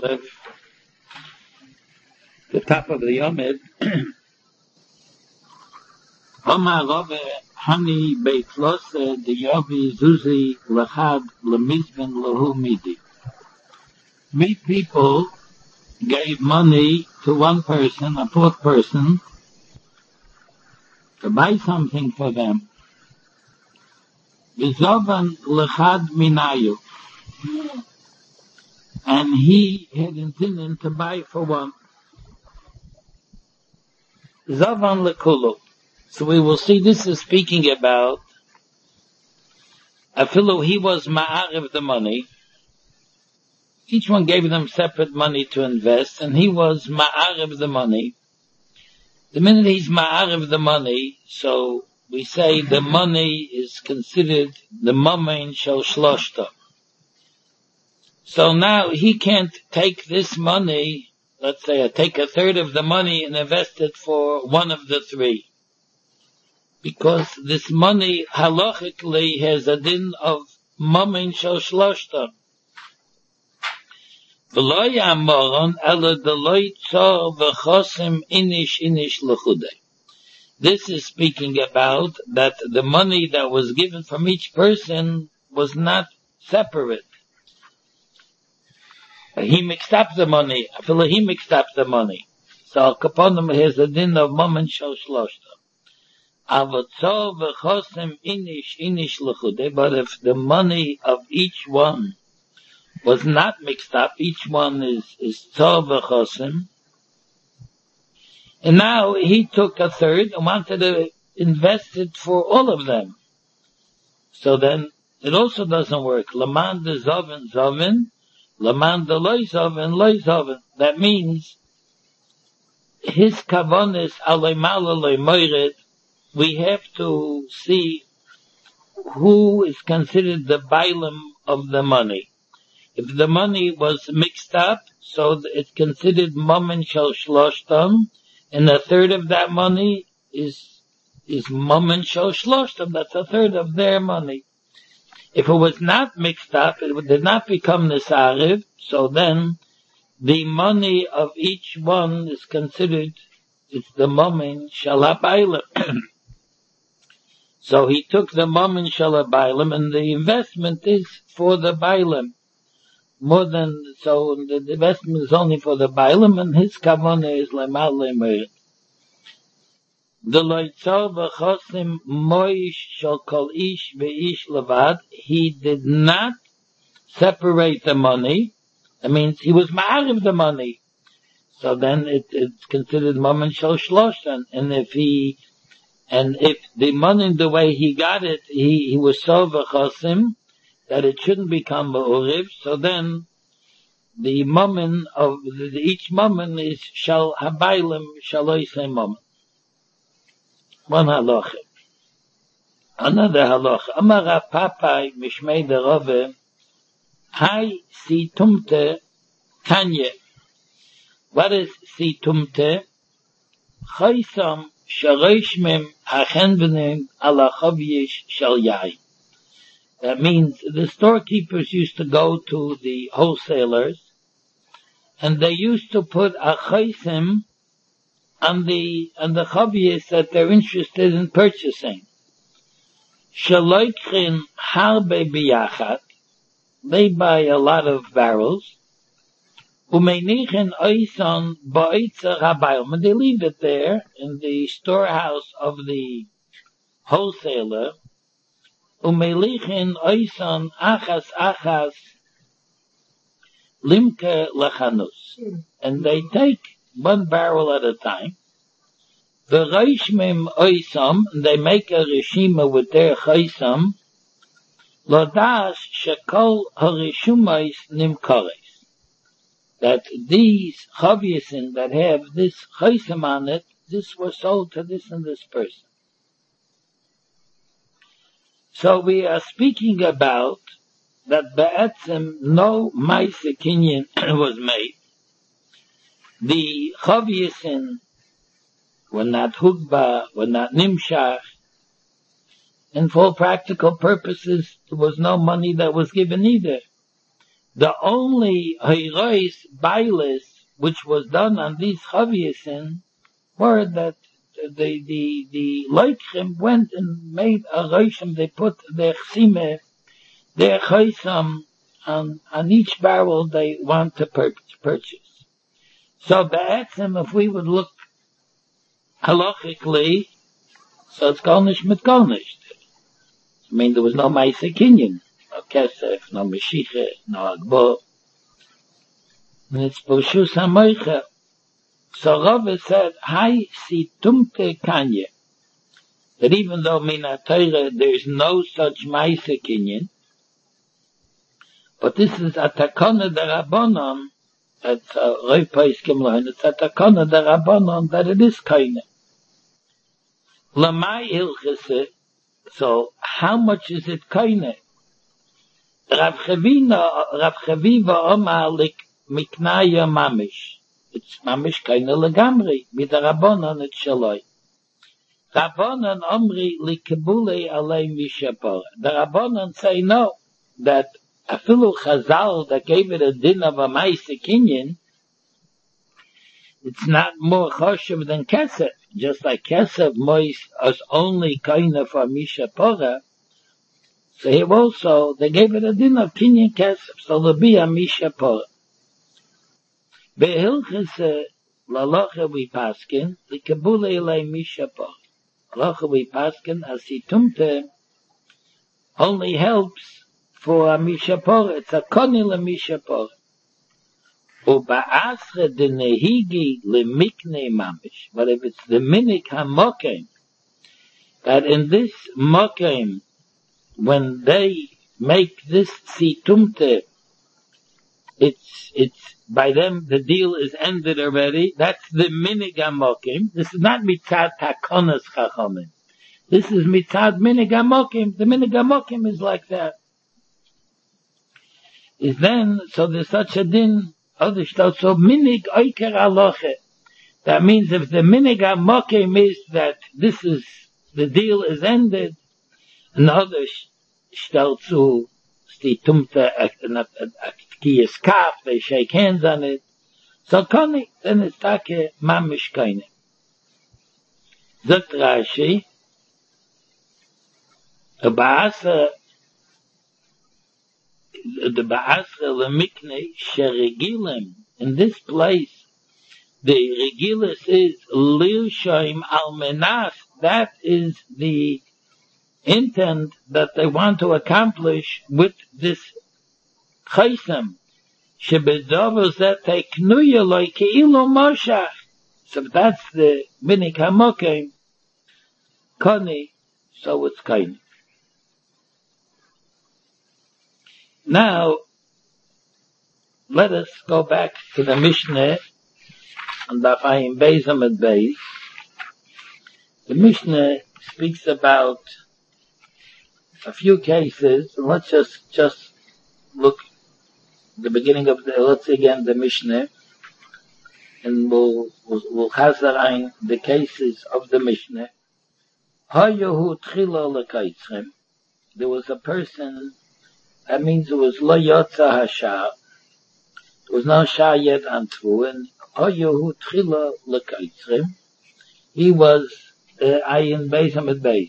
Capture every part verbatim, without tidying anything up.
Aleph, the top of the Yomid. Omar Rove Hani Beitlose the Yovi Zuzi Lachad Lemizben Lahu Midi. Three people gave money to one person, a fourth person, to buy something for them. Vizovan Lachad Minayu. And he had intended to buy for one. Zavan Lekulu. So we will see this is speaking about Afilu, he was ma'ariv the money. Each one gave them separate money to invest, and he was ma'ariv the money. The minute he's ma'ariv the money, so we say the money is considered the mamain shel shloshta. So now he can't take this money, let's say, take a third of the money and invest it for one of the three. Because this money halachically has a din of mamin shel shloshta. V'lo ya'amoron ela d'lo tzor v'chosim inish inish l'chudei. This is speaking about that the money that was given from each person was not separate. He mixed up the money. I feel like he mixed up the money. So Kaponim has a din of mamin shel shloshta. But if the money of each one was not mixed up, each one is is tzor v'chosim, and now he took a third and wanted to invest it for all of them. So then it also doesn't work. Laman de zoven zoven, laman de loy zoven loy zoven. That means his kavonis alei mala loy moired. We have to see who is considered the bailam of the money. If the money was mixed up, so it's considered mamin shel shloshtam, and a third of that money is is mamin shel shloshtam. That's a third of their money. If it was not mixed up, it did not become nisariv, so then the money of each one is considered, it's the mamin shel bailam. So he took the mamin shel bailam, and the investment is for the bailam. More than, so the investment is only for the bailam, and his kavanah is lemal lemeir. The loitzor v'chosim moish shel kol ish ve'ish levad. He did not separate the money. That means he was ma'ariv the money. So then it, it's considered mamin shel shloshtan. And if he And if the money, the way he got it, he, he was so v'chosim, that it shouldn't become ma'uriv, so then the mammon of, the, each mammon is shal habaylim, shaloi say mammon. One halacha. Another halacha. Amar Rav Papai, mishmei de Rove, hai si tumte kanye. What is si tumte? Chaysam That means the storekeepers used to go to the wholesalers, and they used to put a chaysim on the on the chavyis that they're interested in purchasing. Shaloikhin harbe biyachat, they buy a lot of barrels. Umeinichen oison ba'itzer habayim, and they leave it there in the storehouse of the wholesaler. Umeinichen oison achas achas limke lechanus, and they take one barrel at a time. V'reishmim oisom, and they make a reshima with their chaysam. Lodas shekol harishumais nimkores. That these chavyesin that have this chaysam on it, this was sold to this and this person. So we are speaking about that be'etzem no ma'aseh kinyan was made. The chavyesin were not hugba, were not nimshach, and for all practical purposes there was no money that was given either. The only Heirois Bailis which was done on these Chaviesin were that the the the Leichim went and made a Reishim, they put their Chsime, their Chaisam on, on each barrel they want to pur- purchase. So Ba'atzim, if we would look halachically, so it's Golnish mit Golnish. I mean, there was no Maisa Kinyan, no Kesef, no Meshiche, no Agbo. And it's Boshus HaMoicha. So Rava said, Hai si tumte kanye. That even though Mina Torah there's no such Maisa Kinyan, but this is a takana der Rabbanon, that's a Roi Paiskim Lohen, it's a takana der Rabbanon that it is kaine. Lamai Hilchese, so how much is it kaine? Rav Chavina, Rav Chaviva Omalik Miknaya Mamish. It's Mamish kaine legamri. With the Rabbanon it's Shaloi. Rabbanon Omri likebule alei mishapor. The Rabbanon say no, that Afilu Chazal that gave it a din of a Maisa Kinyan, it's not more choshev than Kesef. Just like Kesef Mois is only kaina for Misha Pora, so here also they gave it a din of Kinyan Kesef, so there'll be a Misha Pora. Behilchese laloche we paskin, likabule ilay Misha Pora. Laloche we paskin, asitumte only helps for a Mishapor, it's a konil a Mishapor. Uba'asre de nehigi le mikne mamish. But if it's the minik hamokim, that in this mokim, when they make this situmte, it's, it's, by them the deal is ended already. That's the minik hamokim. This is not mitzad takonas chachomim. This is mitzad minik hamokim. The minik hamokim is like that. Is then, so there's such a din, other stuff, so minig oiker aloche. That means if the minig amokim is that this is, the deal is ended, another stellt zu, die tumte, a kiyas kaf, they shake hands on it. So koni, then it's take mamish kaine. Zot Rashi, a baasa, the Ba'asra Lemikne Sheregilim, in this place, the Regilis is Lilshaim Almenas, that is the intent that they want to accomplish with this Chaisam. Shebedovos that they knuya like Ilo Moshach. So that's the Minik HaMokim, Koni, so it's Kaini. Now, let us go back to the Mishnah and Dafayim Beis Amud Beis. The Mishnah speaks about a few cases. Let's just just look at the beginning of the. Let's see again the Mishnah, and we'll we'll, we'll hazar ein the cases of the Mishnah. Hayahu tchila lekaitzrim. There was a person. That means it was lo yotza hashar. There was no shah yet on Tvu, and Oyehu tchila lekaitzrim. He was ayin beis amid beis.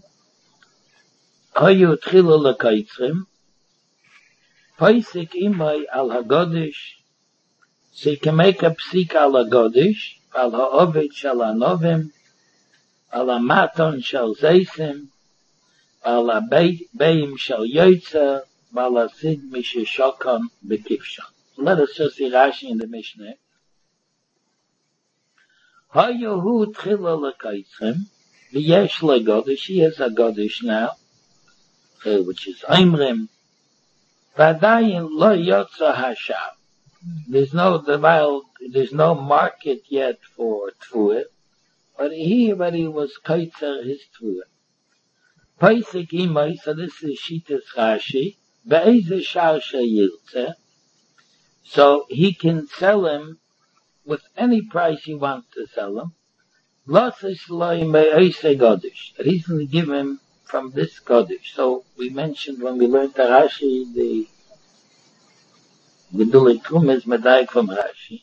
Oyehu tchila lekaitzrim. Paisik imay al hagodish. So he can make a psik al hagodish, al ha'ovid shal hanovim, al ha'maton shal zeisim, al ha'beim shal yotza, Balasid Mishishokon Bekifshon. Let us just see Rashi in the Mishnah. Hayahu Tchila Lekaitzrim, V'yesh Legodish, he has a Godish now, which is Imrim. V'adayin Lo Yotza Hashab. There's no, there's no market yet for Tvuah, but he already was Kaitzer his Tvuah. Paisik Imai, so this is Shitas Rashi, so he can sell him with any price he wants to sell him. That he's going to give him from this Godish. So we mentioned when we learned the Rashi, the Gedule Trum is Medaik from Rashi.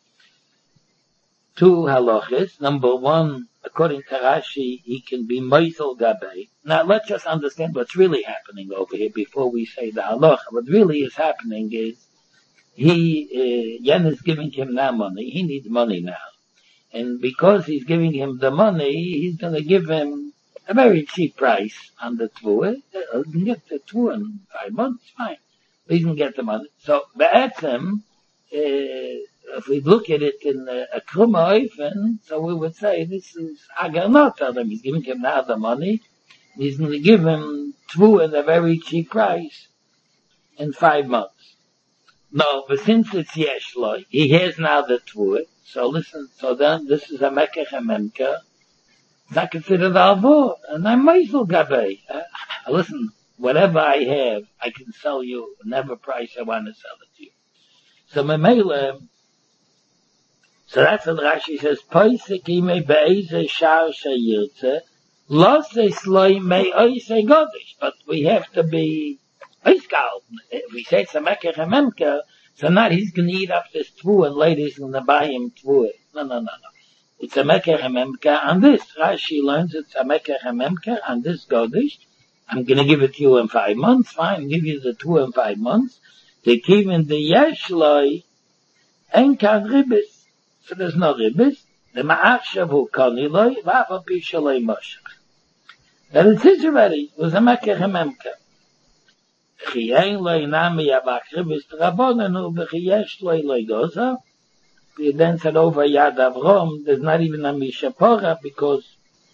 Two halachas. Number one, according to Rashi, he can be Meisel Gabay. Now let's just understand what's really happening over here before we say the halacha. What really is happening is he, uh, Yen is giving him now money. He needs money now. And because he's giving him the money, he's going to give him a very cheap price on the tvua. He can get the tvua in five months, fine. But he can get the money. So, be'etzem, uh, if we look at it in a, a krumma oifen, so we would say this is agar not him. He's giving him now the money. He's going to give him tvua at a very cheap price in five months. No, but since it's yeshloi, he has now the tvua. So listen, so then this is a mekech ememka. It's not considered alvo, and I'm meisel gabei. Uh, listen, whatever I have, I can sell you whatever price I want to sell it to you. So memele, so that's what Rashi says. Poisek ime be'eze shar sheyirtze, los esloi mei oise godish. But we have to be oiskal. If we say it's a mekech ememka, so not he's going to eat up this tvua and later he's going to buy him tvua. No, no, no, no. It's a mekech ememka on this. Rashi learns it's a mekech ememka on this godish. I'm going to give it to you in five months. Fine, give you the tvua in five months. They keep in the yeshloi en kan ribis. So there's no ribis. The ma'achshav hu koniloi v'afa pi shaloi moshach. That it's his already. It was a mekech ememka. He then said over Yad Avrom, there's not even a Mishapora because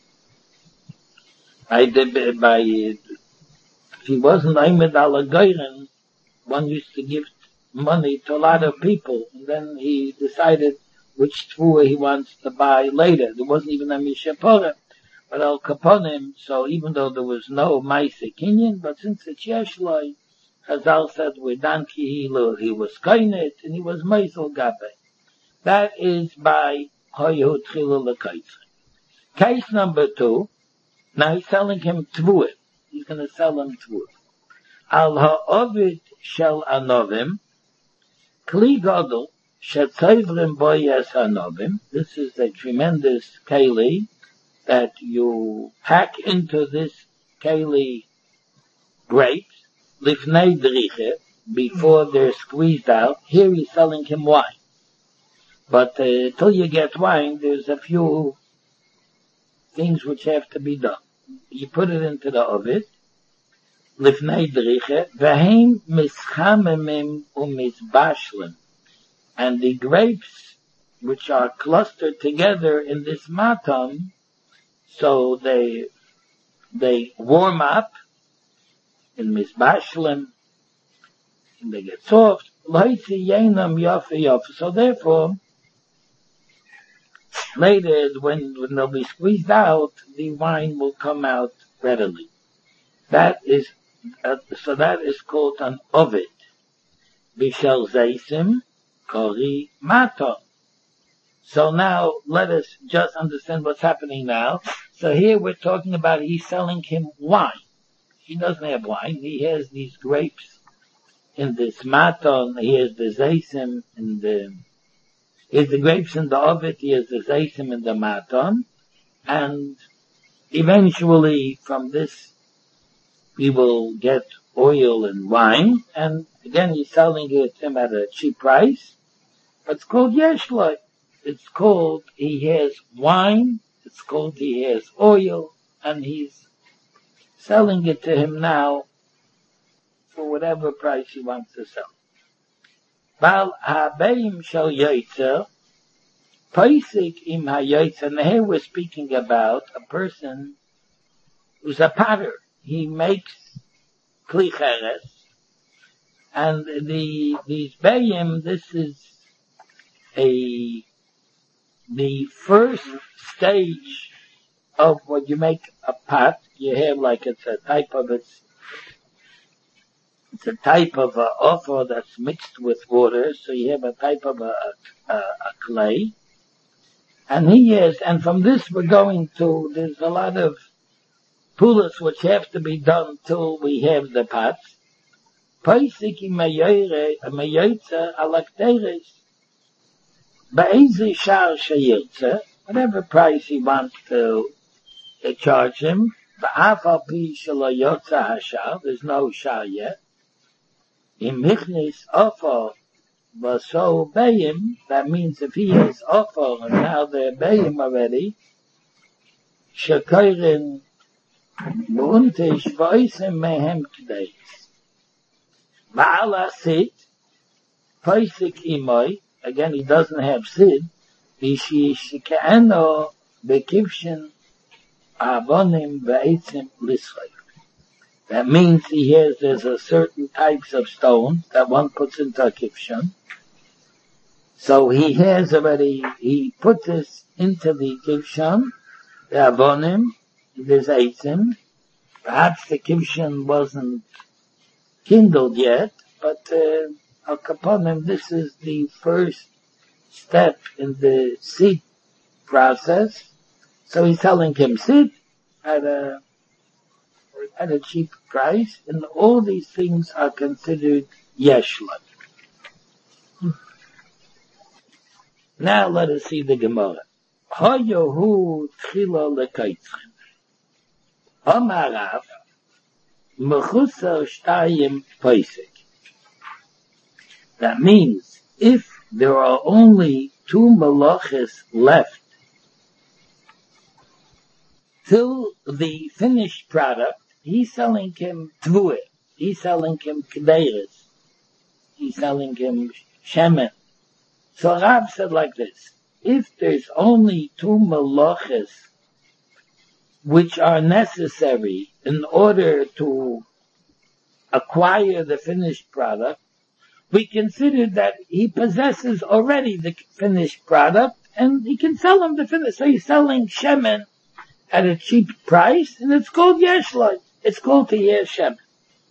by the, by, if he wasn't Aymed Alagayran, one used to give money to a lot of people, and then he decided which tvua he wants to buy later. There wasn't even a Mishapora. But Al Kaponim, so even though there was no Maisa Kinyan, but since it's Yeshloi, Chazal said with Danki Hilu, he was Kainet, and he was Meisel Gabe. That is by Hoyhu Tchilu L'Kaitze. Case number two, now he's selling him Tvua. He's going to sell him Tvua. Al Ha'ovid Shel Anovim, Kli Godel, Shetzayvrim Boyes Anovim. This is a tremendous Keli that you pack into this keli grapes, lifnei driche, before they're squeezed out. Here he's selling him wine. But uh, till you get wine, there's a few things which have to be done. You put it into the oven, lifnei driche, v'heim mischamemim u'mizbashlim. And the grapes, which are clustered together in this matam, so they, they warm up in Mizbashlim, and they get soft. So therefore, later, when, when they'll be squeezed out, the wine will come out readily. That is, uh, so that is called an ovid. Bishel Zaysim, Kori Maton. So now, let us just understand what's happening now. So here we're talking about he's selling him wine. He doesn't have wine. He has these grapes in this maton. He has the zaysim in the, he has the grapes in the ovid. He has the zaysim in the maton. And eventually from this, we will get oil and wine. And again, he's selling it to him at a cheap price. But it's called yeshloi. It's called he has wine. It's called he has oil, and he's selling it to him now for whatever price he wants to sell. Bal habeim shel yotzer, paisik im hayotzer. And here we're speaking about a person who's a potter. He makes kli cheres, and the these bayim. This is a the first stage of what you make a pot. You have like it's a type of it's it's a type of a offer that's mixed with water. So you have a type of a, a, a clay, and he is. And from this we're going to. There's a lot of pulas which have to be done till we have the pots. Poisik im Meire, am Meitze alakteres. Be'eze shar sheyirtze, whatever price he wants to uh, charge him, ba'afal pi shelo yotza hashar, there's no shar yet. In Michnis offer was so bayim, that means if he is offer and now they're bayim already, shekoirin mu'untish v'oisem mehem k'deis. Ba'ala sit, poisik imoi, again he doesn't have sid, ishi shike'eno bekivshin avonim ve'etzim lischoy. That means he has, there's a certain types of stone that one puts into a kivshin. So he has already, he put this into the kivshin, the avonim, there's eitzim. Perhaps the kivshin wasn't kindled yet, but uh, Al Kaponim, this is the first step in the seed process. So he's selling him seed at a at a cheap price, and all these things are considered yeshla. Now let us see the Gemara. Hayohu tchila lekaitzchem. Amarav mechusa shtayim paisik. That means if there are only two malachas left till the finished product, he's selling him tvueh, he's selling him k'deiris, he's selling him shemen. So Rav said like this, if there's only two malachas which are necessary in order to acquire the finished product, we consider that he possesses already the finished product and he can sell him the finished. So he's selling shemen at a cheap price and it's called yeshloi. It's called to yesh shemen.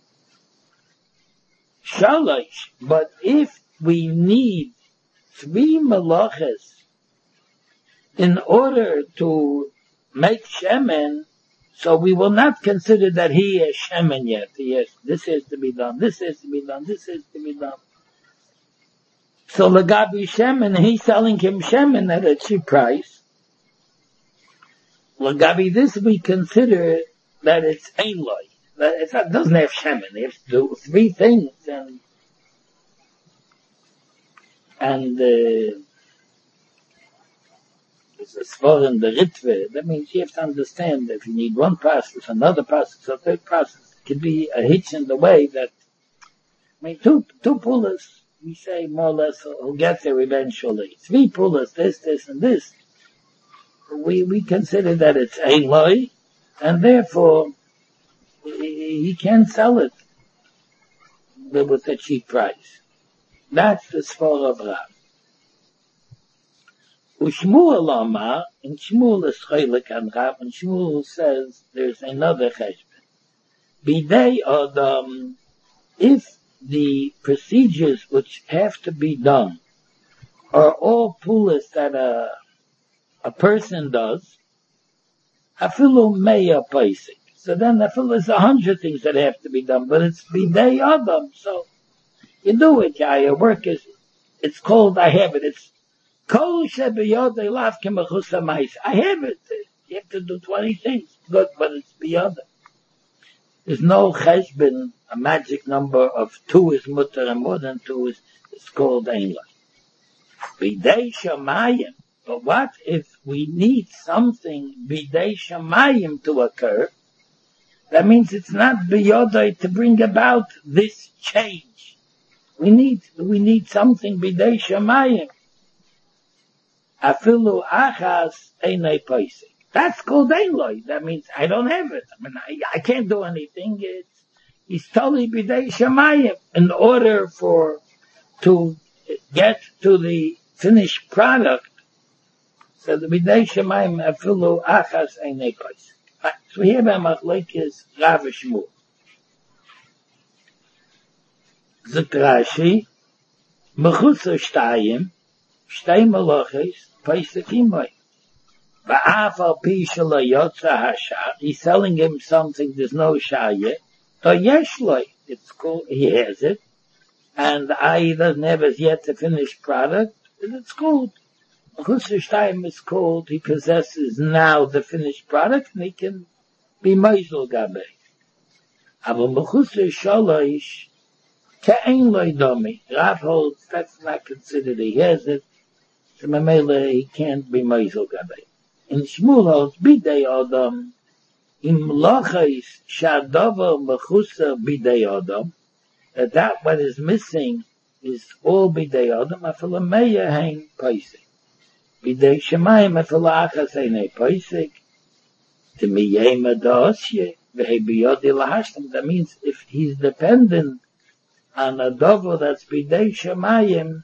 Shalosh, but if we need three malachas in order to make shemen, so we will not consider that he is shemen yet. He has, this has to be done, this has to be done, this has to be done. So Lagabi shemen, he's selling him shemen at a cheap price. Lagabi this we consider that it's einloi. That it's not, it doesn't have shemen. It has to do three things and and uh, it's a svar in the ritve. That means you have to understand that if you need one process, another process, a third process, it could be a hitch in the way that, I mean, two, two pullers, we say more or less, who get there eventually. Three pullers, this, this, and this. We, we consider that it's einloi, and therefore, he, he can't sell it with a cheap price. That's the svar of Rav. Ushmuel Amar, and Shmuel is chaylik and Rav, and Shmuel says there's another cheshbon. Bidei Adam, if the procedures which have to be done are all pulas that a, a person does, afilu meya paisik. So then afilu is a hundred things that have to be done, but it's bidei Adam, so you do it, yeah, your work is, it's called, I have it, it's kol shebiyodei lavke mechusa mais. I have it. You have to do twenty things. Good, but it's biyodei. There's no cheshbon, a magic number of two is mutter and more than two is, it's called einloi. Bidei shamayim. But what if we need something bidei shamayim to occur? That means it's not biyodei to bring about this change. We need, we need something bidei shamayim. Afilu achas einay paisik. That's called einloi. That means I don't have it. I mean, I, I can't do anything. It's, it's totally bidei shamayim. In order for, to get to the finished product, so the bidei shamayim afilu achas einay paisik. Right. So here by machlokes Rav Shmuel. Zok Rashi, mechutza shtayim, shtay malachos, paisik imoi. Va'af al pi shelo yotza hashar, he's selling him something, there's no shar yet, to yeshloi, it's called, he has it, and the eye doesn't have as yet the finished product, and it's called, Mechusar Shtayim is called, he possesses now the finished product, and he can be Meisel Gabei. Aber Mechusar Shalosh, Ke'en Loi Domi. Rav holds that's not considered he has it, so Mamela he can't be Meisel Gabei. In Shmuel holds Bidei Adam, Im Lachais Shadava Mechusar Bidei Adam, that that what is missing is all Bidei Adam, Afala Meya Hein Paisik. Bidei Shemayim Afala Achas Ein Paisik, to Miyema Da'asye, V'hei Biyodi Lahashtam. That means if he's dependent on a dovo that's Bidei Shemayim,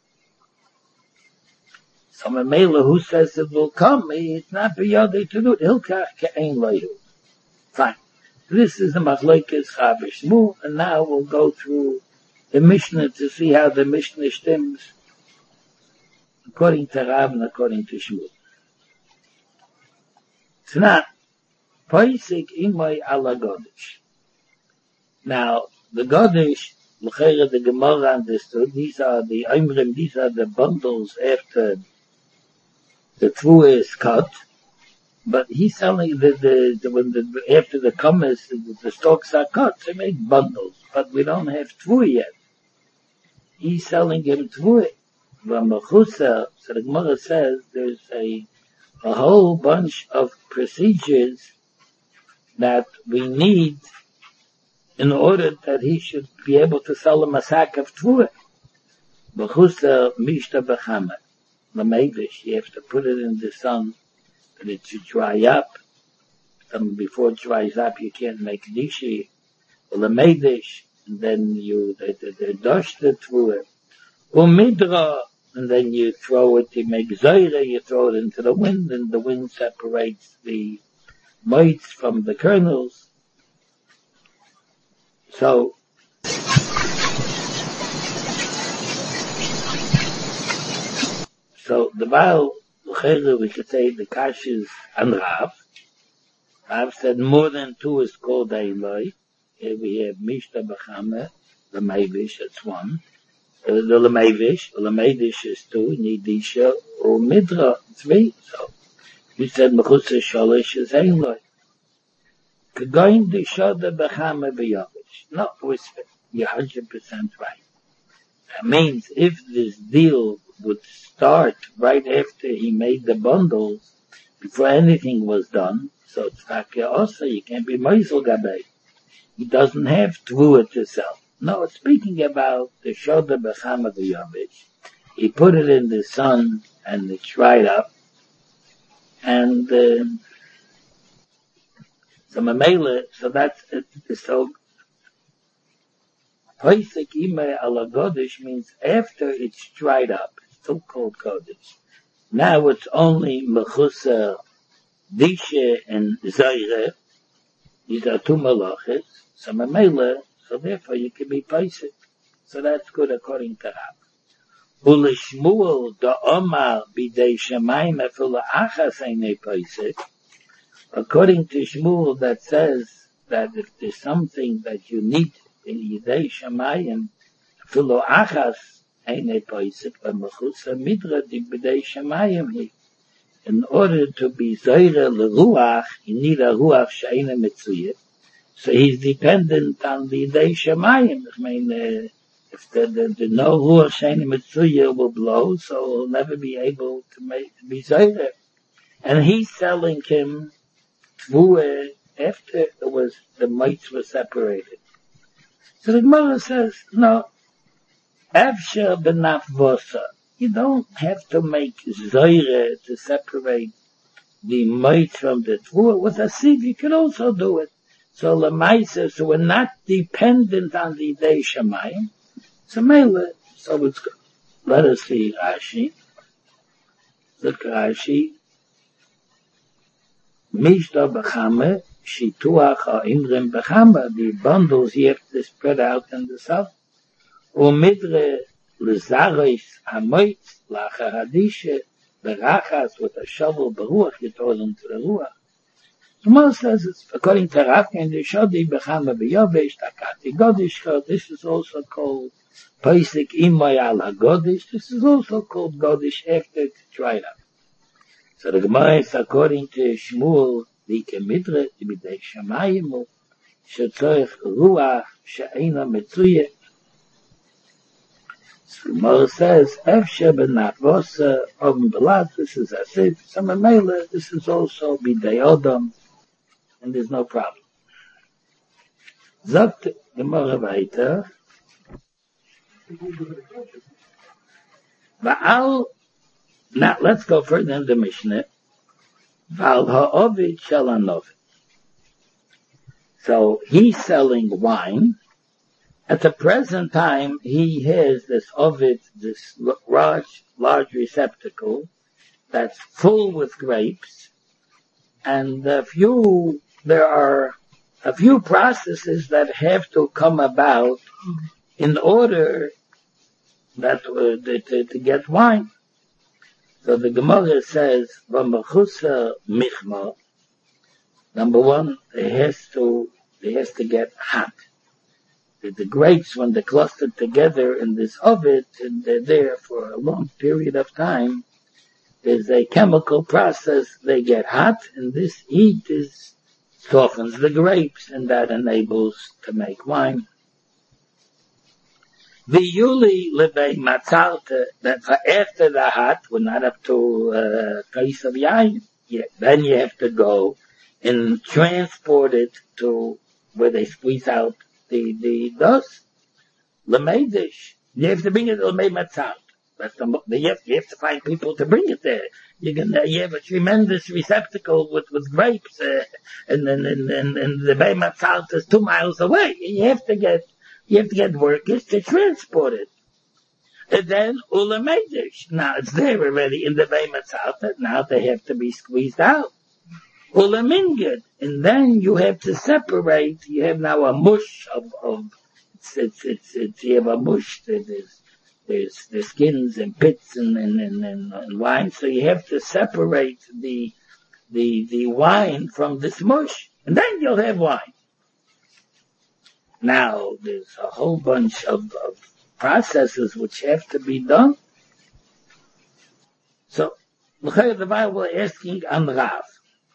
so Mamela who says it will come, it's not Biyodi to do it. Hilkach Ke'en Loyu. Fine. This is the Machlokes Chav Shmuel, and now we'll go through the Mishnah to see how the Mishnah stems according to Rav and according to Shmuel. It's not Paisik Imay Ala Godish. Now, the Godish, L'chera the Gemara understood, these are the Imrim, these are the bundles after the Tvua is cut, but he's selling the, the, the when the, after the commas, the, the stalks are cut, they make bundles, but we don't have Tvua yet. He's selling him Tvua. Mechusar, so the Gemara says there's a, a whole bunch of procedures that we need in order that he should be able to sell him a sack of Tvua. Mechusar Mishta B'chama. Lamedish, you have to put it in the sun that it should dry up. And before it dries up, you can't make dishi. Lamedish, and then you, they, they, they dash the Tvua. Umidra, and then you throw it, you make Zaira, you throw it into the wind, and the wind separates the mites from the kernels. So, so the Baal, we could say the Kash is on Rav. Rav said more than two is called Eiloi. Here we have Mishta B'chama, the Meivish, that's one. Uh, the Lemeivish, the Lemeivish is two, Nidisha, or Midra, three. So, we said Mechusar Shalosh is Eiloi. Kagoin Dishoda B'chama B'yovish. No, you're one hundred percent right. That means if this deal would start right after he made the bundles, before anything was done, so it's Takia also, you can't be Meisel Gabei. He doesn't have Tvua to sell. No, it's speaking about the Shoda B'chama B'yovish. He put it in the sun and it dried up. And, uh, so Mamela, so that's, it, so, Paisik Imay Ala Godish means after it's dried up, it's still called Godish. Now it's only Mechusar, Disha, and Zaire. These are two malachas. So Mamela, so therefore you can be Paisik. So that's good according to Rav. Ulishmuel da Omar bidei Shemayim efula achas einei Paisik. According to Shmuel that says that if there's something that you need in Yidei Shemayim, efula achas einei Paisik, but Mechusar Midra di bidei Shemayim he. In order to be Zoyre l'ruach, you need a ruach she'ena mitzuyah. So he's dependent on the Yidei Shemayim. I mean, uh, if the, the, the no ruach she'ena mitzuyah will blow, so he'll never be able to make, to be Zoyre. And he's selling him Tvua after it was, the mites were separated. So the Gemara says, no, Avsher b'naf vosa. You don't have to make Zoyre to separate the mites from the Tvua. With a sieve, you can also do it. So Lamaisa, so we're not dependent on the Yidei Shemayim. So Mela, so it's good. Let us see Rashi. Look Rashi. Mishta B'chama, Shituach ha'imrim B'chama. The bundles you have to spread out in the south. Umidre l'zaris ha'moitz la'achar hadisha, berachas with a shovel beruach, you throw them to the ruach. Gemara says it's according to Rav and the Shodi Bechama B'Yovesh Takati Godishcha. This is also called Pesach Imoy Ala Godish. This is also called Godish after it's dried up. So the Gemara is according to Shmuel the Kemidre B'Dei Shamayim Shetzorich Ruach She'ena Metzuye. So the Gemara says Efshe B'Navosa Oven B'Lad. This is Asif. Some Mela. This is also B'Dei Odom. And there's no problem. Sagt Gemara weiter. Va'al, now let's go further in the Mishnah. Va'al ha'ovid shel hanovid. So he's selling wine. At the present time, he has this ovid, this large, large receptacle that's full with grapes. And a few, there are a few processes that have to come about in order that uh, to, to get wine. So the Gemara says, "V'mechusa michma." Number one, it has to it has to get hot. The, the grapes, when they're clustered together in this oven, and they're there for a long period of time, there's a chemical process. They get hot, and this heat is softens the grapes, and that enables to make wine. The Yuli Lebe Matzalta, that for after the hot, we're not up to a case of yain yet. Then you have to go and transport it to where they squeeze out the, the dust. Lemedish. You have to bring it to Lebe Matzalta. That's the, you have, you have to find people to bring it there. You can, uh, you have a tremendous receptacle with, with grapes, uh, and then, and, and, and the Lebe Matzalta is two miles away. You have to get, You have to get workers to transport it. And then, Ula Medish. Now it's there already in the Lebe Matzalta. Now they have to be squeezed out. Ula Minged. And then you have to separate. You have now a mush of, of it's, it's, it's, it's, you have a mush. There's, there's the skins and pits and, and, and, and, and wine. So you have to separate the, the, the wine from this mush. And then you'll have wine. Now, there's a whole bunch of, of processes which have to be done. So, the Bible is asking on Rav.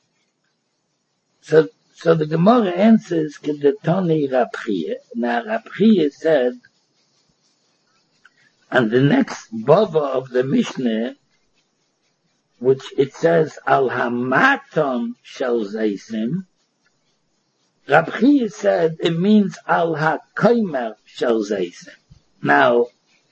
So, so the Gemara answers, Kedetoni Rab Chiya. Now, Rab Chiya said, on the next bava of the Mishnah, which it says, Al Hamaton Shel Zeisim, Rab Chiya said it means al ha-koimer shel zeisim. Now,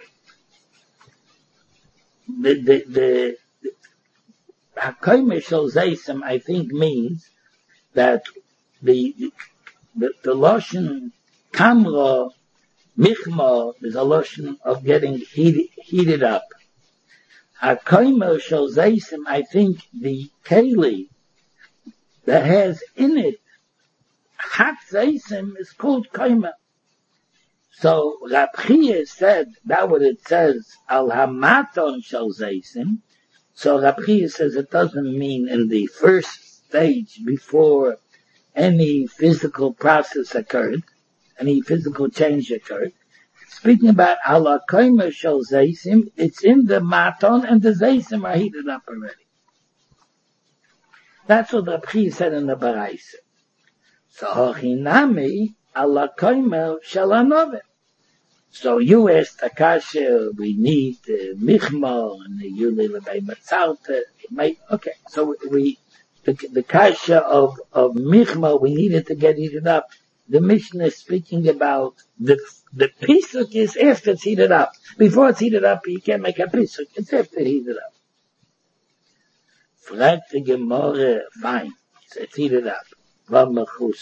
the, the, the, the ha-koimer shel zeisim, I think, means that the, the, the lotion kamra, michma, is a lotion of getting heated, heated up. Ha-koimer shel zeisim, I think the keli that has in it hot zeisim is called kaima. So Rab Chiya said that what it says al hamaton shel zeisim. So Rab Chiya says it doesn't mean in the first stage before any physical process occurred, any physical change occurred. Speaking about al kaima shel zeisim, it's in the maton and the zeisim are heated up already. That's what Rab Chiya said in the Baraisa. So hochinami ala koimer shel hanovid. So you asked Akasha, we need uh, michma and the yuli lebei matzalta. Okay, so we the, the kasha of of michma we needed to get heated up. The Mishnah is speaking about the the pisuk is after it's heated up. Before it's heated up, you can't make a pisuk. It's after it's heated up. Fragt the Gemara, fine, so it's heated up. But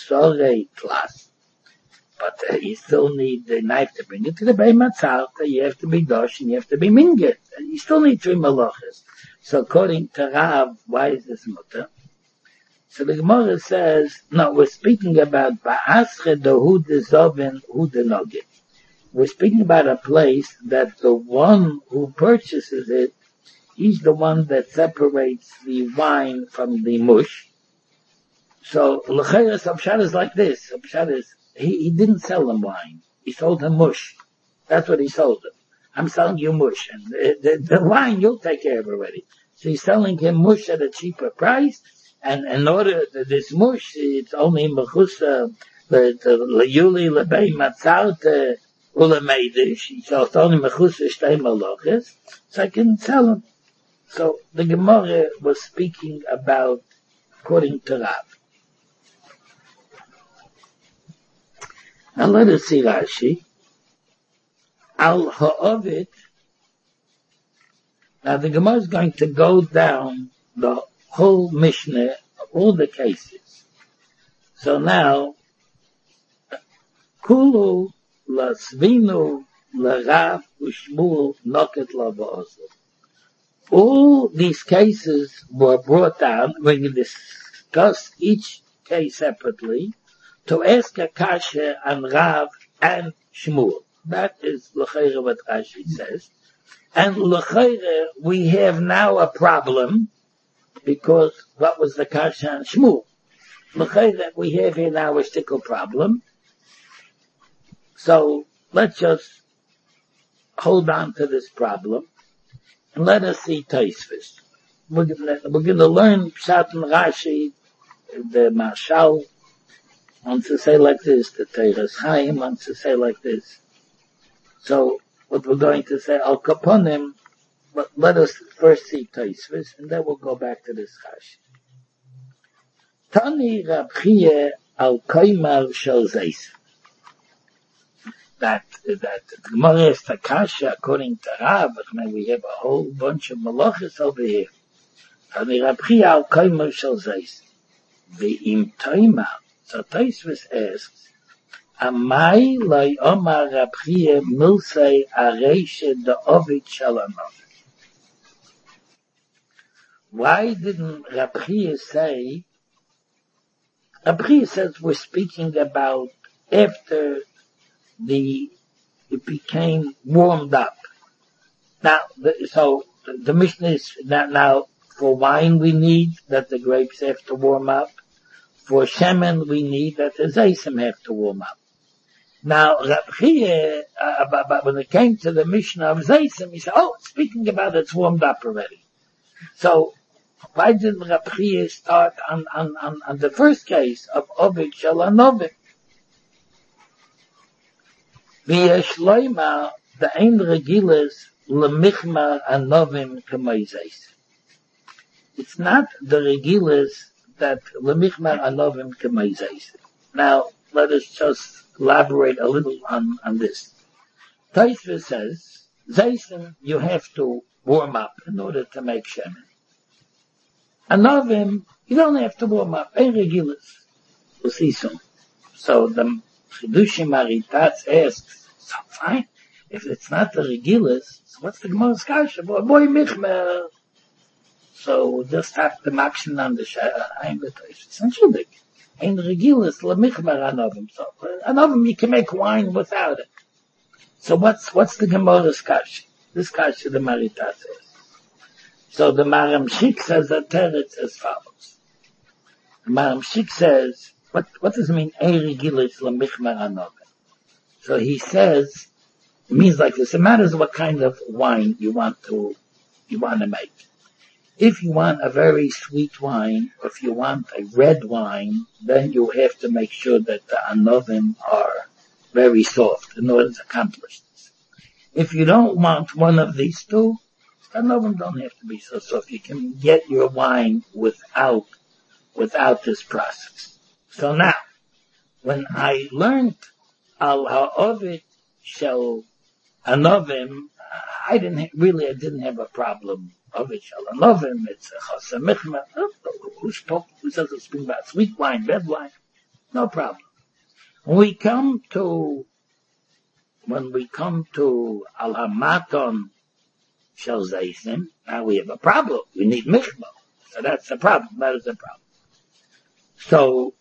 uh, you still need the knife to bring it to the Bei Matzalta. You have to be dosh and you have to be minget. And you still need three malachas. So according to Rav, why is this mutter? So the Gemara says, no, we're speaking about Ba'asre Dohu de Zovin Hu de Nogit. We're speaking about a place that the one who purchases it, he's the one that separates the wine from the mush. So l'chayra, so pshat is like this. So pshat is he, he didn't sell him wine. He sold him mush. That's what he sold him. I'm selling you mush, and the, the, the wine you'll take care of already. So he's selling him mush at a cheaper price, and in order that this mush, it's only mechusa the leyuli lebei matzarte ulemeidish. So it's only mechusa shtei maloches. So I can sell him. So the Gemara was speaking about according to Rav. Now let us see Rashi. Al ha'ovid. Now the Gemara is going to go down the whole Mishnah, all the cases. So now, Kulu lasvinu l'Rav u'Shmuel noket la'va'ozel. All these cases were brought down, when you discuss each case separately, to ask a kasha on Rav and Shmuel. That is l'chayre what Rashi says. And l'chayre, we have now a problem, because what was the kasha on Shmuel? L'chayre, we have here now a stickle problem. So, let's just hold on to this problem, and let us see Tosfos. We're going to learn Pshat and Rashi, the Marshal wants to say like this, the Teres Chaim wants to say like this. So, what we're going to say, Al Kaponim, but let us first see Tosfos, and then we'll go back to this Rashi. Tani Rab Chiya al Koimar Shel Zeis. That, that, the Gemara is Takasha, according to Rav, we have a whole bunch of malachas over here. Tani Rab Chiya al Koimar Shel Zeis. Ve'im Toimar. So Tosfos asks, Amai loy omar Rab Chiya milsei areishe de ovid shalanov. Why didn't Rab Chiya say, Rab Chiya says we're speaking about after the, it became warmed up. Now, the, so the, the Mishnah is that now for wine we need that the grapes have to warm up. For shemen we need that the zaysim have to warm up. Now, Rab Chiya, uh, but, but when it came to the Mishnah of zaysim, he said, oh, speaking about it's warmed up already. So, why didn't Rab Chiya start on, on, on, on the first case of Ovid Shalanovim? V'yesh loima, the ein regilas, lemichmar anovim k'moizes. It's not the regilas that lemichmar anovim k'moizes. Now, let us just elaborate a little on, on this. Tosfos says, zaysim, you have to warm up in order to make shemen. Anovim, you don't have to warm up. Ein regilas. We'll see soon. So the Chidushim Maritatz asks, so fine, if it's not the regilas, so what's the Gemara's kasha? Boy, boy michmer. So we'll just have the makshin on the Sha'ayim B'Tosh. It's not Shudik. Ein regilas lemichmer anovim. So anovim, you can make wine without it. So what's, what's the Gemara's kasha? This kasha the Maritatz asks. So the Maram Shik says that teretz as follows. The Maram Shik says, what, what does it mean, ein regilas lemichmer anovim? So he says, it means like this, it matters what kind of wine you want to, you want to make. If you want a very sweet wine, or if you want a red wine, then you have to make sure that the anovim are very soft in order to accomplish this. If you don't want one of these two, the anovim don't have to be so soft. You can get your wine without, without this process. So now, when I learned Al ha'ovid shel anovim, I didn't ha- really, I didn't have a problem. Ovid shel anovim, it's a chasam michmer. Who's talking? Who says it's speaking about sweet wine, red wine? No problem. When we come to, when we come to al hamaton shel zaysim, now we have a problem. We need michmer. So that's the problem. That is the problem. So,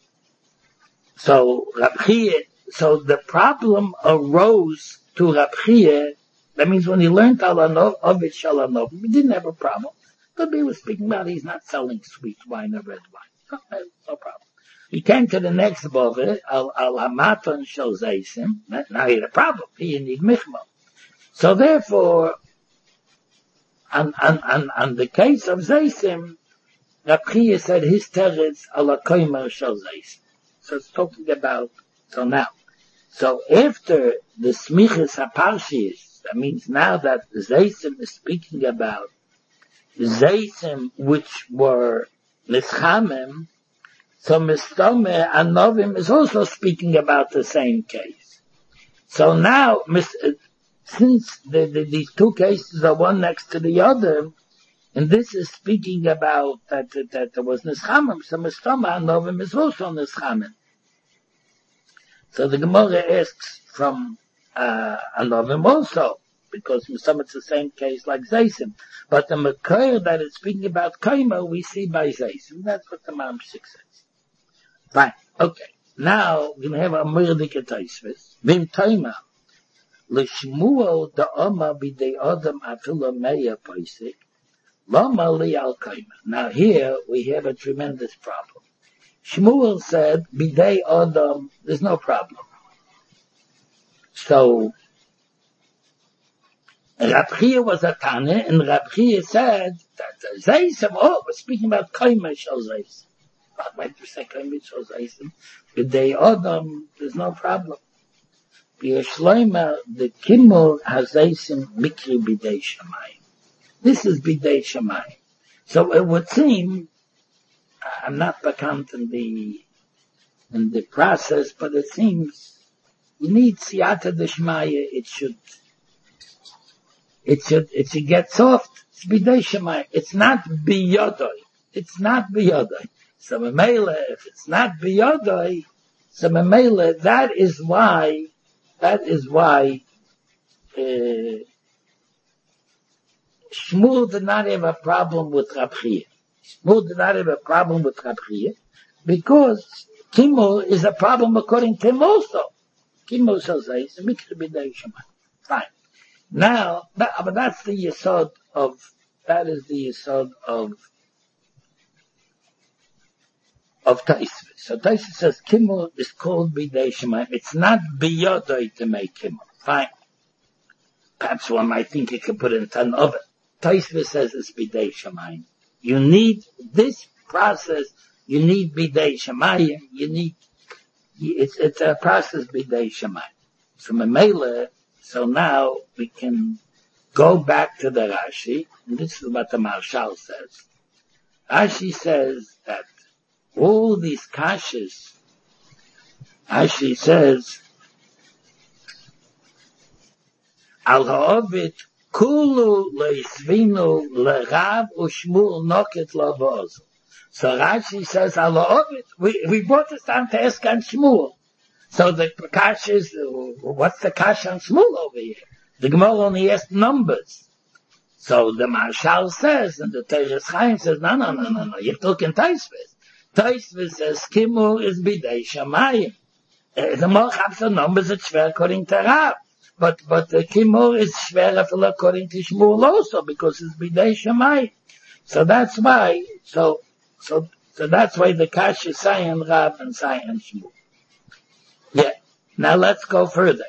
so Rab Chiya, so the problem arose to Rab Chiya. That means when he learned Al Ovid Shel Anovim, he didn't have a problem. But he was speaking about he's not selling sweet wine or red wine. No, no problem. He came to the next bother, al al hamaton shel zeisim. Now he had a problem. He need michmo. So therefore, on on on, on the case of zeisim, Rab Chiya said his teretz ala koimer shel zeisim. So it's talking about so now. So after the smichas haparshis, that means now that zeisim is speaking about zeisim which were nischamim. So Mistome and Novim is also speaking about the same case. So now, since the, the, these two cases are one next to the other, and this is speaking about that, that, that there was Nischamim, so Mistome and Novim is also Nischamim. So the Gemara asks from uh, Anovim also, because Mistome it's the same case like Zeisim. But the Makar that is speaking about Kaima, we see by Zeisim. That's what the Mamshik says. Fine. Okay. Now we have a murdike taisvis. Vim taima l'shmuel da oma b'dei adam afilu meya paisik lama li al kaima. Now here we have a tremendous problem. Shmuel said b'dei adam there's no problem. So Rab Chiya was a Tana, and Rab Chiya said that Zeisim, oh, we're speaking about kaima shel Zeisim. But to say Kaimit the day Adam, there's no problem. B'yeshloima, the Kimmel Hazaisim Mikri B'dei Shamayim. This is B'dei Shamayim. So it would seem, I'm not becoming in the, in the process, but it seems you need Siyata Deshmaya, it should, it should, it should get soft. It's B'dei Shamayim. It's not B'yodoi. It's not B'yodoi. So Memele, if it's not biyodai, so Memele, that is why, that is why, uh, Shmuel did not have a problem with Rab Chiya. Shmuel did not have a problem with Rab Chiya, because Kimmel is a problem according to him also. Kimmel says, it's a mixed b'dei Shamayim. Fine. Now, that, but that's the yesod of, that is the yesod of, of Taisvis. So Taisvis says Kimmel is called B'dei Shamayim. It's not B'yodoi to make Kimmel. Fine. Perhaps one might think you could put it in ton of it. Taisvis says it's B'dei Shamayim. You need this process. You need B'dei Shamayim. You need, it's, it's a process B'dei Shamayim. So Memele, so now we can go back to the Rashi, and this is what the Marshal says. Rashi says that all these kashas, Rashi says, Al ha'ovid kulu le'isvinu le'rav u'shmuel noket la'voz. So Rashi says, Al ha'ovid, we, we brought this down to ask on Shmuel. So the kashas, what's the kash on Shmuel over here? The Gemara only asked numbers. So the Marshal says, and the Teres Chaim says, no, no, no, no, no, you're talking Taisvis. Taisvis says Kimmel is B'dei Shamayim. Uh, the Malchapsa numbers it's schwer according to Rav. But, but the Kimmel is schwer according to Shmuel also, because it's B'dei Shamayim. So that's why, so, so, so that's why the Kash is Sayan Rav and Sayan Shmuel. Yeah. Now let's go further.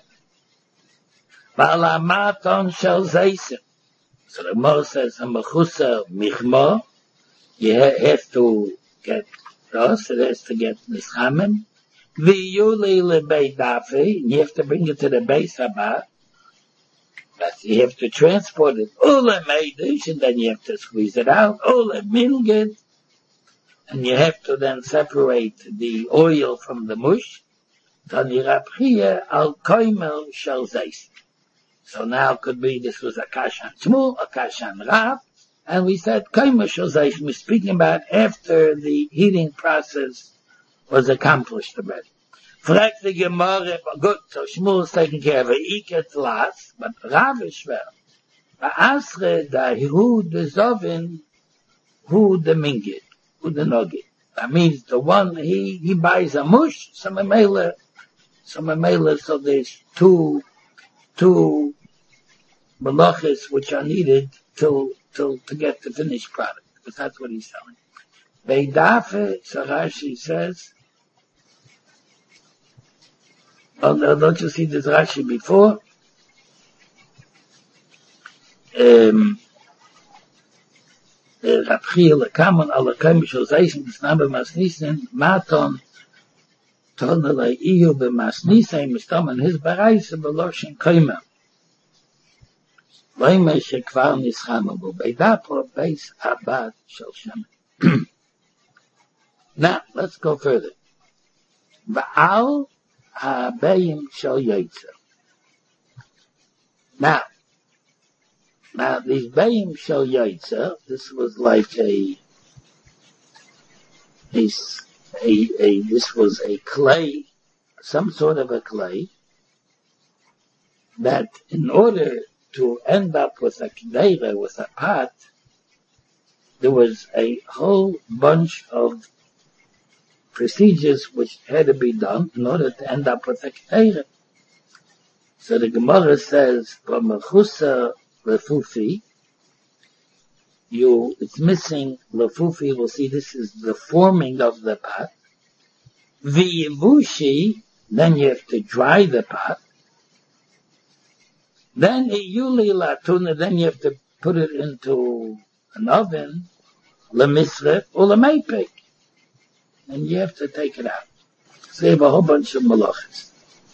Ba'alamaton shel zeisim. So the Gemara says, Amachusa michmo, you have to get Ross, it has to get Nishamim. V'yuli lebei dafi, you have to bring it to the base Haba. But you have to transport it. Ule meidish, and then you have to squeeze it out. Ule mingit, and you have to then separate the oil from the mush. Tani Rab Chiya al koimel shel zeis. So now it could be this was a kashan Shmuel, a kashan Rav, and we said koimel shel zeis. We're speaking about after the heating process was accomplished already. Frag the Gemara, good, so Shmuel is taking care of it. Iket las, but Rav is schwer. Ba'asre da hu de zovin, hu de mingit, hu de nogit. That means the one, he, he buys a mush, some emele, some emele, so there's two, two malachas which are needed to, to, to get the finished product, because that's what he's selling. Beidafe, so Rashi says, Oh, no, don't you see this Rashi before? Um, Rabchiel, Kamen, alle Kömischel, Seisen, das Name Masnissen, Maton, Tonele, Iyo, Bemasnissen, Mistomen, his Bereise, Beloschen, Kömer. Leime, Shekvar, Nischanobu, Beidapo, Beis, Abad, Shelshem. Now, let's go further. Va'al, Ha'beim, Shel Yotzer. Now, now, these Beim Shel Yotzer, this was like a, a, a, a, this was a clay, some sort of a clay, that in order to end up with a k'deira, with a pot, there was a whole bunch of procedures which had to be done in order to end up with a k'deira. So the Gemara says, "B'mechusa lefufi," you, it's missing lefufi. We'll see this is the forming of the pot. V'yivushi, then you have to dry the pot. Then iyuli latuna, then you have to put it into an oven, lemisref or lemepek, and you have to take it out. So you have a whole bunch of malachas.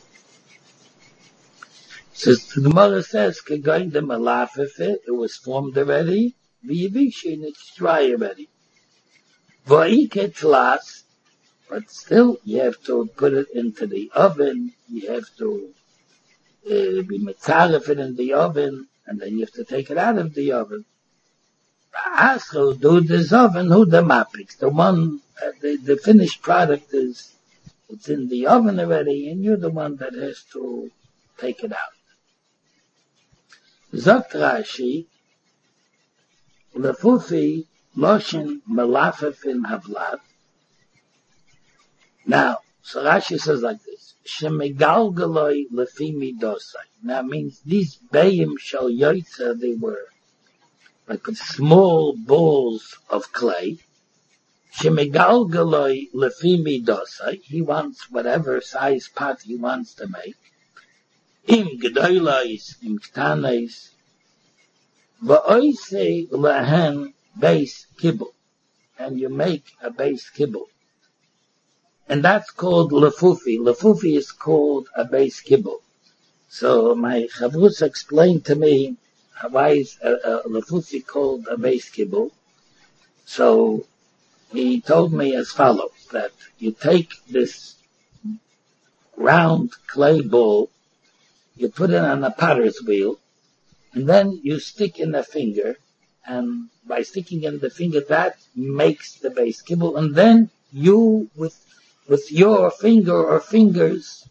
So the Gemara says, "Kegoin the malafef, it was formed already. V'yivishi, and it's dry already. V'ike tlas, but still you have to put it into the oven. You have to uh, be mitzaref it in the oven, and then you have to take it out of the oven. Ascho do this oven who the mapix, the one, uh, the, the finished product is, it's in the oven already, and you're the one that has to take it out." Zogt Rashi, lefufi loshin melafefin havlat. Now, so Rashi says like this: Shemegalgaloi lefi midosai. Now, it means these Beim Shel Yotzer, they were like small balls of clay. Shemegalgaloi lefi midosai. He wants whatever size pot he wants to make. Im gedoylais, im ktanais, va'oisei lehen base kibble, and you make a base kibble, and that's called lefufi. Lefufi is called a base kibble. So my chavrusa explained to me why is a, a lefufi called a base kibble. So he told me as follows: that you take this round clay ball, you put it on a potter's wheel, and then you stick in a finger, and by sticking in the finger, that makes the base kibble, and then you, with with your finger or fingers,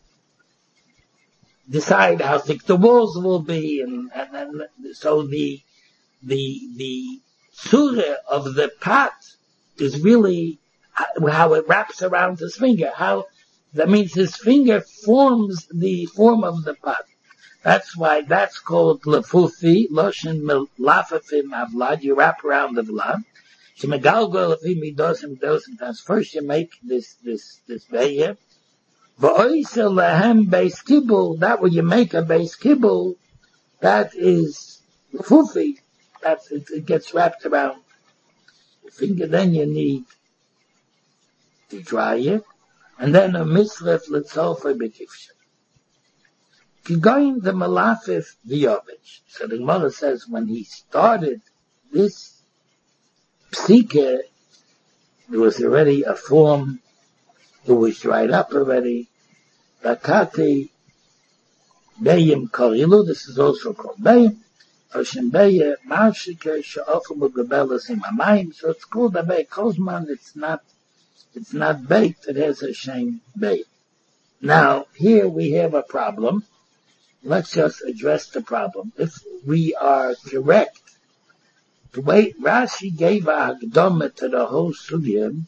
decide how thick the walls will be, and, and, and so the the the surah of the pot is really how it wraps around his finger. How that means his finger forms the form of the pot. That's why that's called lefufi, loshin melafafim avlad. You wrap around the vlad. Shemegalgal lefi midosim dosim. That's first you make this this this beyer. Va'oisel lehem base kibble. That when you make a base kibble, that is lefufi. That's it, it gets wrapped around the finger. Then you need to dry it, and then a misref letzolfer bekifsha. Going the malafif v'yovich. So the Gemara says when he started this psike, there was already a form, it was dried up already. Bakati Beyim Korilu, this is also called Beyim. Oshem Beyim Mashike Sha'ofim U'Gebelas Imamayim. So it's called a Beyim Kozman. It's not, it's not baked. It has a Shem Beyim. Now, here we have a problem. Let's just address the problem. If we are correct, the way Rashi gave a Hagdama to the whole sugya,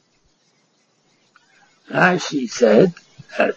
Rashi said that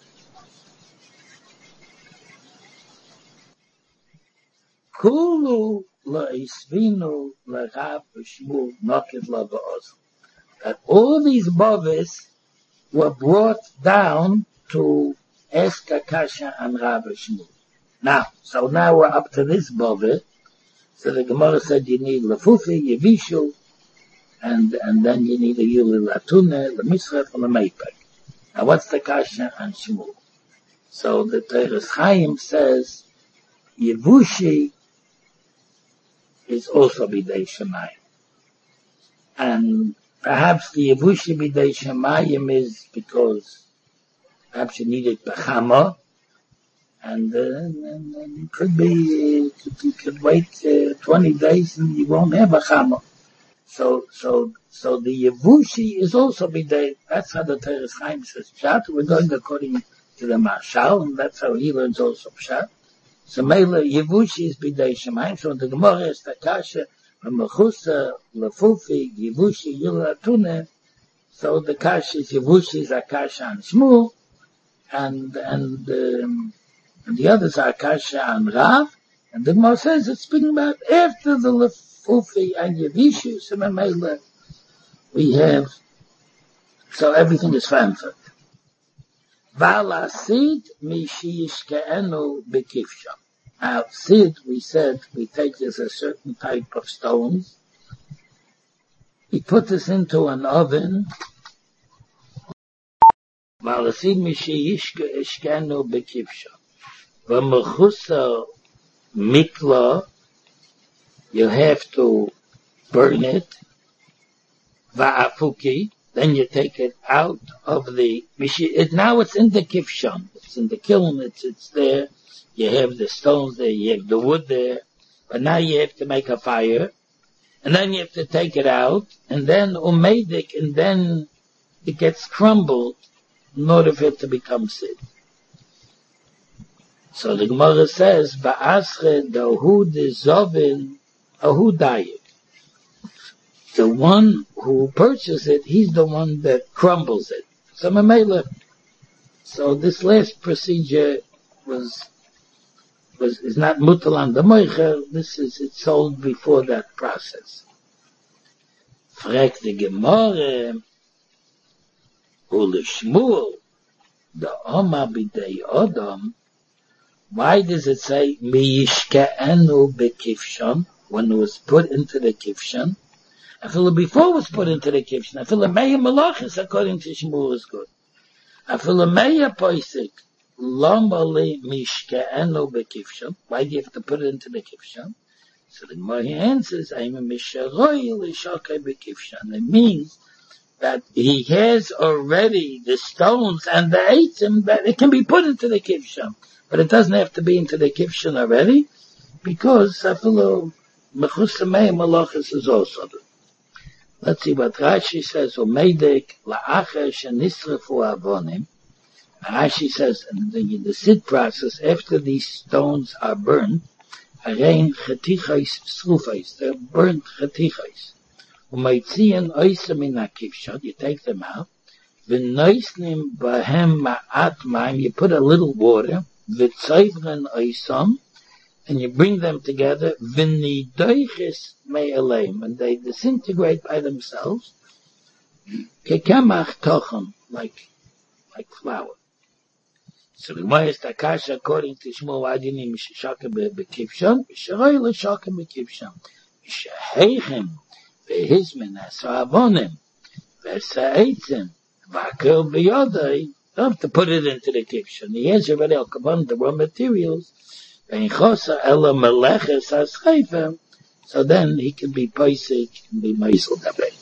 Kulu la'isvinu la'chav v'shmul nokid la'va'oz. That all these bovis were brought down to ask Akasha and Rav Shmuel. Now, so now we're up to this bove. So the Gemara said you need lefufi, yevishu, and and then you need a yuli latune, the misref, and the meipek. Now what's the Kasha and Shmuel? So the Teres Chaim says yevushi is also bidei shemayim, and perhaps the yevushi bidei shemayim is because perhaps you need it b'chama, and, uh, and, and it could be uh, you could wait uh, twenty days and you won't have a chama. So so so the yevushi is also bidei. That's how the Teres Chaim says pshat. We're going according to the Marshal, and that's how he learns also pshat. So Mele Yevushi is bidei shemayim. So the Gemara is the kasha mechusa lefufi Yevushi yulatune. So the kasha is Yevushi is Akasha and Shmuel, and and um, and the others are Akasha and Rav. And the Gemara says it's speaking about after the lefufi and Yevushi. So Mele we have so everything is fanfare. Vala sid mishishkeenu bekifsha. Now, sid, we said, we take this a certain type of stones. We put this into an oven. Vala sid mishishkeenu bekifsha. V'mechusa mikla, you have to burn it. Va'afuki, then you take it out of the it now it's in the kifshan, it's in the kiln, it's it's there. You have the stones there, you have the wood there, but now you have to make a fire, and then you have to take it out, and then umedik, and then it gets crumbled in order for it to become sid. So the Gemara says, "Ba'asre dahu dezovin ahu dayik." The one who purchases it, he's the one that crumbles it. So Mamela, so this last procedure was was is not mutal on the moicher. This is it's sold before that process. Frag the Gemara, Ule Shmuel, the Oma bidei Odom. Why does it say miyishkeenu bekifshon when it was put into the kifshon? I feel before it was put into the kifshin. I feel a meya malachis according to Shmuel is good. I feel a meya poisik lomali mishkeenu bekifshin. Why do you have to put it into the kifshin? So the Gemara answers, I'm a misharoi l'shakei bekifshin. It means that he has already the stones and the eitzim that it can be put into the kifshin, but it doesn't have to be into the kifshin already because I feel mechus meya malachis is also good. Let's see what Rashi says. Umedek la'acher shenisrefu avonim. Rashi says in the, the sid process, after these stones are burned, arein chetichais srufais, they're burnt chetichais. Umeitzian oisa min hakifshon, you take them out. V'noisnim bahem ma'at ma'im, you put a little water. V'tzoivren oisam, and you bring them together, v'nidoiches me'aleim, and they disintegrate by themselves, kekemach tochem, like, like flour. So the Gemara is Takasha, according to Shmuel, Adini Mishashaka be'kivshon, Misharoi l'shaka be'kivshon, Mishaheichem, ve'hizmen, asa'avonim, ve'sa'etzim, v'akel b'yodai, you don't have to put it into the kivshon. He has already al kavan the raw materials, so then he can be paisik and be meisel dabei.